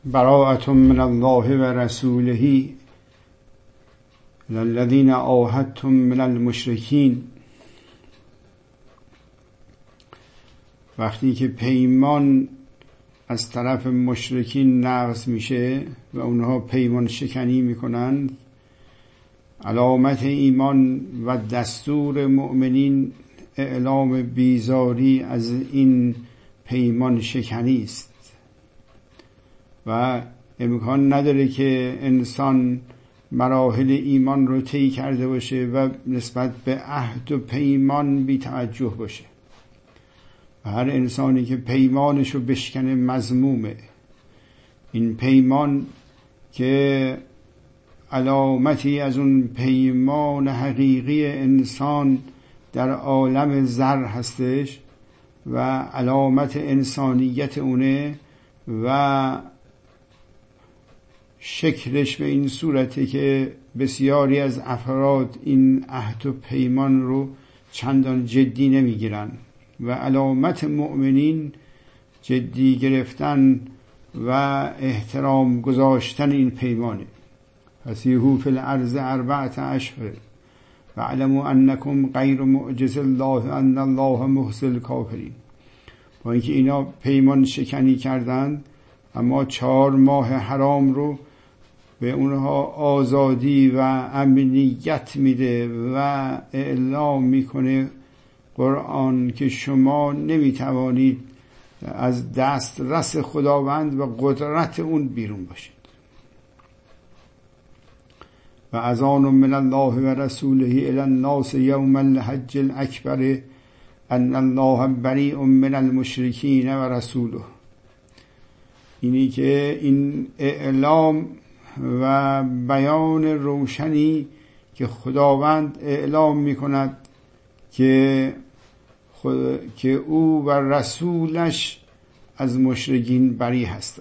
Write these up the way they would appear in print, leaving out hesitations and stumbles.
براءة من الله و رسوله للذین عاهدتم من المشرکین. وقتی که پیمان از طرف مشرکین نقض میشه و اونها پیمان شکنی میکنند، علامت ایمان و دستور مؤمنین اعلام بیزاری از این پیمان شکنی است و امکان نداره که انسان مراحل ایمان رو طی کرده باشه و نسبت به عهد و پیمان بی توجه باشه. و هر انسانی که پیمانش رو بشکنه مذمومه. این پیمان که علامتی از اون پیمان حقیقی انسان در عالم زر هستش و علامت انسانیت اونه و شکلش به این صورته که بسیاری از افراد این عهد و پیمان رو چندان جدی نمیگیرن و علامت مؤمنین جدی گرفتن و احترام گذاشتن این پیمانه. فسیحوا فی الارض 4 اشهر واعلموا انکم غیر معجز الله ان الله مخزی الکافرین. با اینکه اینا پیمان شکنی کردند، اما 4 ماه حرام رو به اونها آزادی و امنیت میده و اعلام میکنه قرآن که شما نمیتوانید از دسترس خداوند و قدرت اون بیرون باشید. و اذان من الله و رسوله الی الناس یوم الحج الاکبر ان الله بریء من المشرکین و رسوله. اینی که این اعلام و بیان روشنی که خداوند اعلام میکند که او و رسولش از مشرکین بری هستند.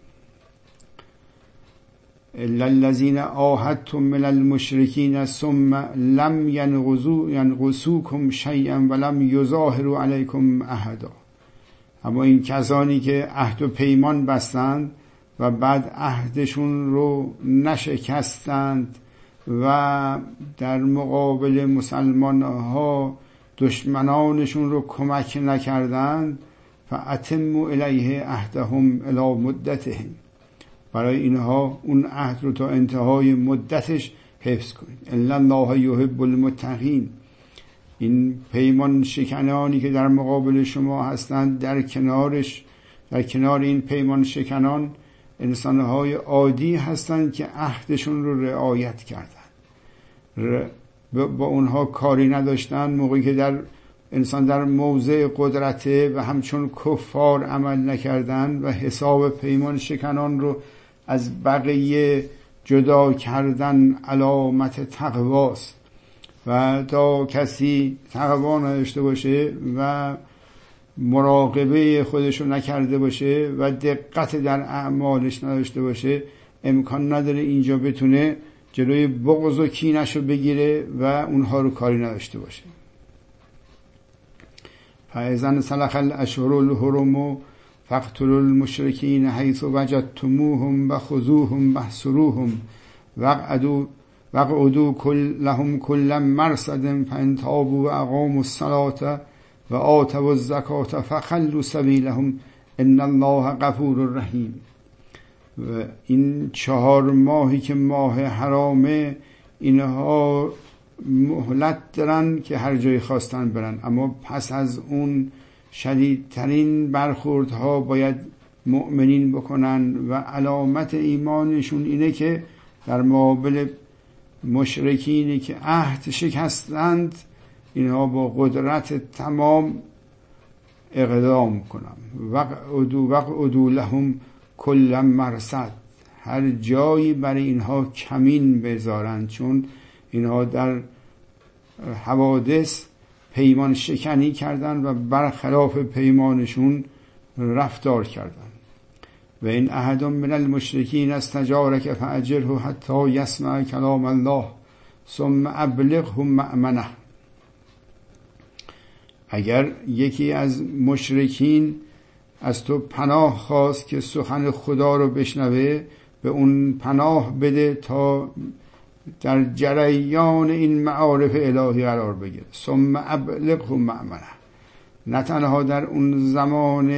الا الذین عاهدتم من المشرکین ثم لم ینقصوکم شیئا ولم یظاهروا علیکم احدا. اما این کسانی که عهد و پیمان بستند و بعد عهدشون رو نشکستند و در مقابل مسلمان ها دشمنانشون رو کمک نکردند، فاتموا الیه عهدهم الی مدتهم. برای اینها اون عهد رو تا انتهای مدتش حفظ کنید. الا الله یحب المتقین. این پیمان شکنانی که در مقابل شما هستند، در کنار این پیمان شکنان انسانهای عادی هستند که عهدشون رو رعایت کردن، با اونها کاری نداشتن. موقعی که انسان در موضع قدرته و همچون کفار عمل نکردن و حساب پیمان شکنان رو از بقیه جدا کردن علامت تقواست. و تا کسی تقوا نداشته باشه و مراقبه خودشو نکرده باشه و دقت در اعمالش نداشته باشه، امکان نداره اینجا بتونه جلوی بغض و کینه‌شو بگیره و اونها رو کاری نداشته باشه. فاذا انسلخ الاشهر الحرم فاقتلوا المشرکین حیث وجدتموهم وخذوهم واحصروهم واقعدوا لهم كل مرصد فإن تابوا وأقاموا الصلاة وآتوا الزکاة فخلوا سبیلهم ان الله غفور رحیم. و این 4 ماهی که ماه حرامه، اینها مهلت دارن که هر جای خواستن برن، اما پس از اون شدیدترین برخوردها باید مؤمنین بکنن و علامت ایمانشون اینه که در مقابل مشرکینی که عهد شکستند، اینها با قدرت تمام اقدام کنن. وقعدوا لهم کل مرصد. هر جایی برای اینها کمین بذارن، چون اینها در حوادث پیمان شکنی کردن و برخلاف پیمانشون رفتار کردن. و این احد من المشرکین استجارک فاجره حتی یسمع کلام الله ثم ابلغه مأمنه. اگر یکی از مشرکین از تو پناه خواست که سخن خدا رو بشنوه، به اون پناه بده تا در جریان این معارف الهی قرار بگیره. ثم ابلغه مأمنه، نه تنها در اون زمان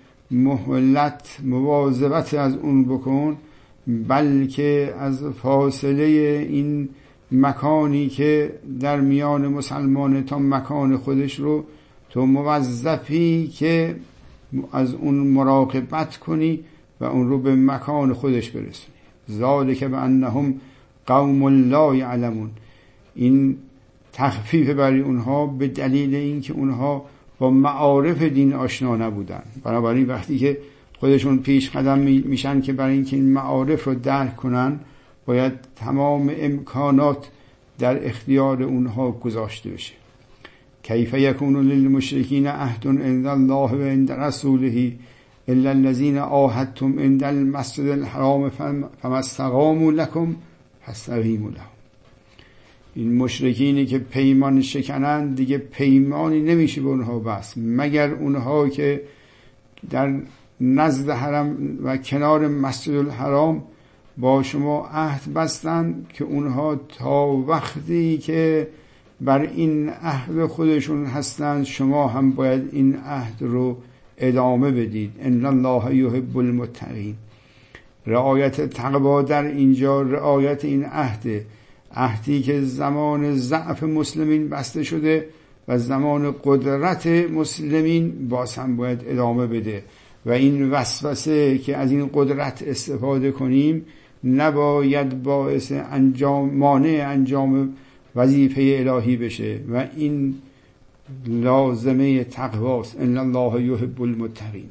مهلت مواظبت از اون بکن، بلکه از فاصله این مکانی که در میان مسلمان تا مکان خودش رو تو موظفی که از اون مراقبت کنی و اون رو به مکان خودش برسونی. ذالک بانهم قوم لا یعلمون، این تخفیف برای اونها به دلیل اینکه اونها با معارف دین آشنا نبودن. بنابراین وقتی که خودشون پیش قدم میشن که برای اینکه این معارف رو درک کنن، باید تمام امکانات در اختیار اونها گذاشته بشه. کیف یکون للمشرکین عهد عند الله و عند رسوله الا الذين عاهدتم عند المسجد الحرام فما استقاموا لكم فاستقیموا لهم. این مشرکینی که پیمان شکنند دیگه پیمانی نمیشه به اونها بس، مگر اونها که در نزد حرم و کنار مسجد الحرام با شما عهد بستن که اونها تا وقتی که بر این عهد خودشون هستند شما هم باید این عهد رو ادامه بدید. ان الله یحب المتقین. رعایت تقوا در اینجا رعایت این عهدی که زمان ضعف مسلمین بسته شده و زمان قدرت مسلمین باز هم باید ادامه بده و این وسوسه که از این قدرت استفاده کنیم نباید باعث مانع انجام وظیفه الهی بشه و این لازمه تقواست. ان الله یحب المتقین.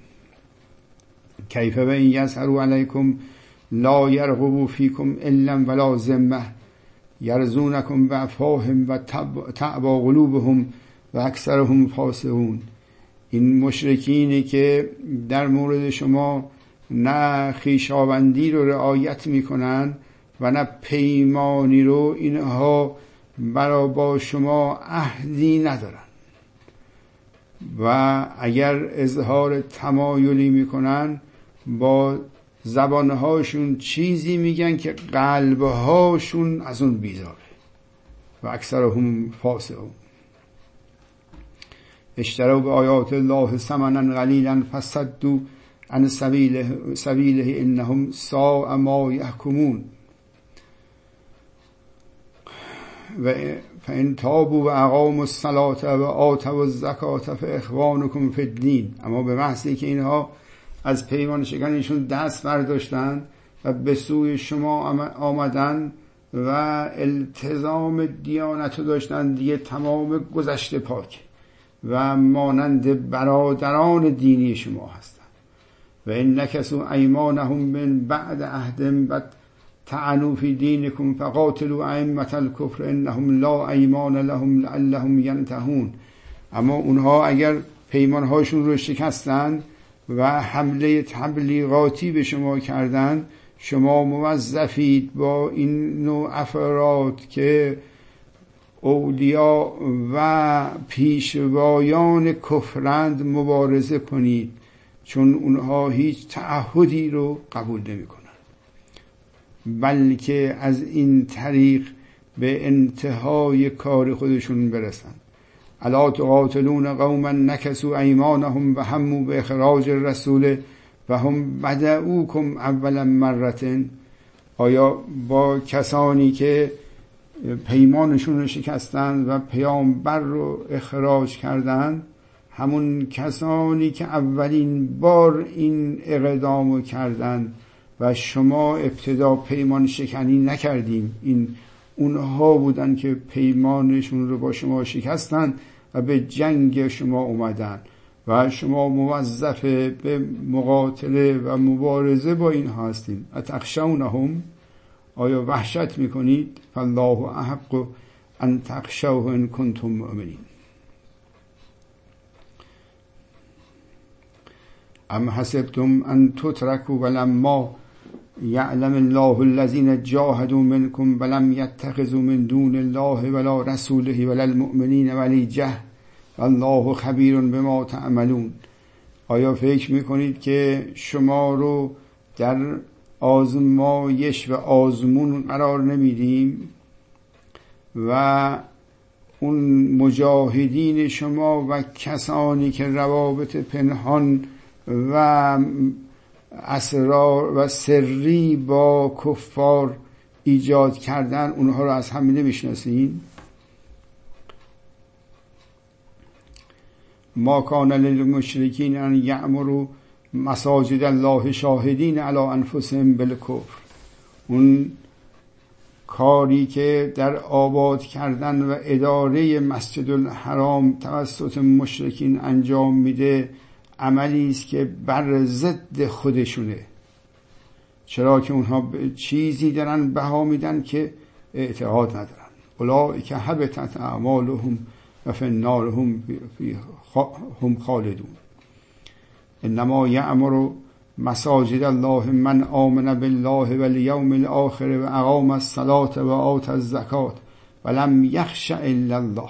کیف و ان یظهروا علیکم لا یرقبوا فیکم الا ولا ذمه یرزونکم بافواههم و تعبی قلوبهم و اکثرهم فاسقون. این مشرکینی که در مورد شما نه خویشاوندی رو رعایت میکنن و نه پیمانی رو، اینها برای با شما عهدی ندارن و اگر اظهار تمایلی میکنن با زبانهاشون چیزی میگن که قلبهاشون از اون بیزاره. و اکثرهم فاسقون. اشتروا بآیات الله ثمنا قلیلا فصدوا عن سبیله انهم ساء ما یحکمون. و فإن تابوا و اقاموا الصلاة و آتوا الزکاة فاخوانکم فی الدین. اما به محضی که اینها از پیمان شکنیشون دست برداشتن و به سوی شما آمدن و التزام دیانت داشتن، دیگه تمام گذشته پاک و مانند برادران دینی شما هستن. و این نکسوا ایمانهم من بعد عهدهم و طعنوا فی دینکم فقاتلوا ائمة الکفر انهم لا ایمان لهم لعلهم ینتهون. اما اونها اگر پیمانهاشون رو شکستن و حمله تبلیغاتی به شما کردن، شما موظفید با این نوع افراد که اولیا و پیشوایان کفرند مبارزه کنید، چون اونها هیچ تعهدی رو قبول نمی کنن، بلکه از این طریق به انتهای کار خودشون برسن. الا تقاتلون قوما نکثوا ایمانهم و هموا باخراج الرسول و هم بدؤوکم اول مرة. آیا با کسانی که پیمانشون رو شکستن و پیامبر رو اخراج کردن، همون کسانی که اولین بار این اقدامو کردن و شما ابتدا پیمان شکنی نکردیم، این اونها بودن که پیمانشون رو با شما شکستن و به جنگ شما اومدن و شما موظف به مقاتله و مبارزه با اینها هستید. اتخشونهم، آیا وحشت میکنید؟ فالله احق ان تخشوه ان کنتم مؤمنین. ام حسبتم ان تتركوا ولما یعلم الله الذین جاهدوا منکم ولم یتخذوا من دون الله ولا رسوله ولا المؤمنین ولیجه والله خبیر بما تعملون. آیا فکر میکنید که شما رو در آزمایش و آزمون قرار نمیدیم و اون مجاهدین شما و کسانی که روابط پنهان و اسرار و سری با کفار ایجاد کردن، اونها رو از هم نمیشناسین؟ ما کان للمشرکین ان یعمروا مساجد الله شاهدین علی انفسهم بالکفر. اون کاری که در آباد کردن و اداره مسجد الحرام توسط مشرکین انجام میده عملی است که بر ضد خودشونه. چرا که اونها چیزی دارن بها میدن که اعتقاد ندارن. اولئک حبطت اعمالهم و فی النار هم خالدون. انما یعمر مساجد الله من آمن بالله والیوم الاخر و اقام الصلاة و آت الزکاة و لم یخش الا الله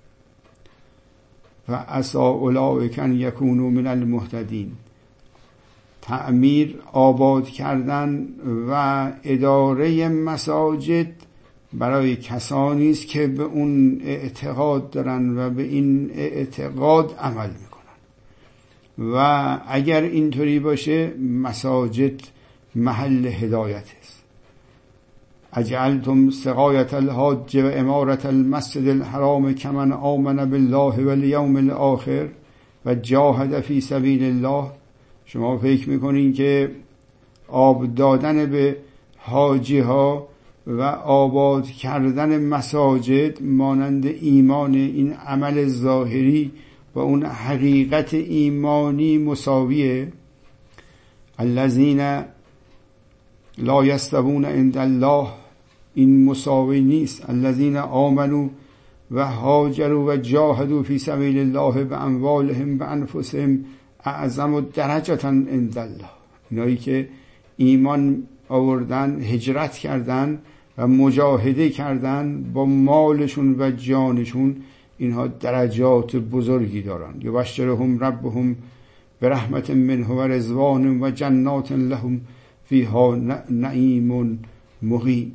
و عسى اولئک ان یکونوا من المهتدین. تعمیر، آباد کردن و اداره مساجد برای کسانی است که به اون اعتقاد دارن و به این اعتقاد عمل میکنن. و اگر اینطوری باشه مساجد محل هدایت است. اجعلتم سقایت الحاج و امارت المسجد الحرام کمن آمن بالله والیوم الاخر و جاهد فی سبیل الله. شما فکر میکنین که آب دادن به حاجی ها و آباد کردن مساجد مانند ایمان، این عمل ظاهری و اون حقیقت ایمانی مساویه؟ الذین لا یستوون عند الله، این مساوی نیست. الذین آمنوا و هاجروا و جاهدوا فی سبیل الله باموالهم و انفسهم اعظم درجة عند الله. اینایی که ایمان آوردن، هجرت کردن و مجاهده کردن با مالشون و جانشون، اینها درجات بزرگی دارن. یبشرهم ربهم برحمت منه و رضوان و جنات لهم فیها نعیم مقیم.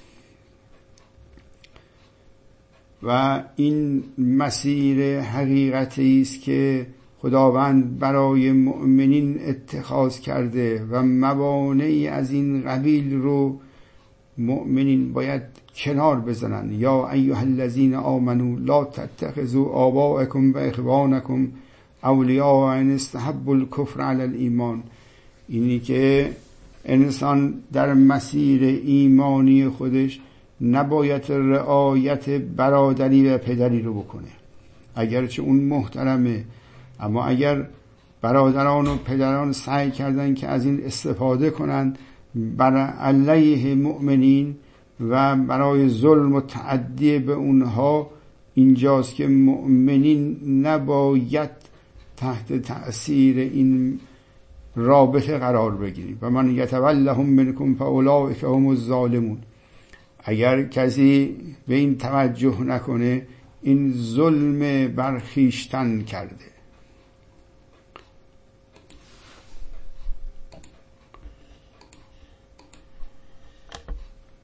و این مسیر حقیقتی است که خداوند برای مؤمنین اتخاذ کرده و موانعی از این قبیل رو مؤمنین باید کنار بزنن. یا ایها الذین آمنوا لا تتخذوا آباءکم و اخوانکم اولیاء ان استحبوا الکفر علی الایمان. اینی که انسان در مسیر ایمانی خودش نباید رعایت برادری و پدری رو بکنه، اگرچه اون محترمه، اما اگر برادران و پدران سعی کردن که از این استفاده کنن بر علیه مؤمنین و برای ظلم و تعدی به اونها، اینجاست که مؤمنین نباید تحت تأثیر این رابطه قرار بگیریم. و من یتولهم منکم فاولئک هم الظالمون. اگر کسی به این توجه نکنه این ظلم بر خویشتن کرده.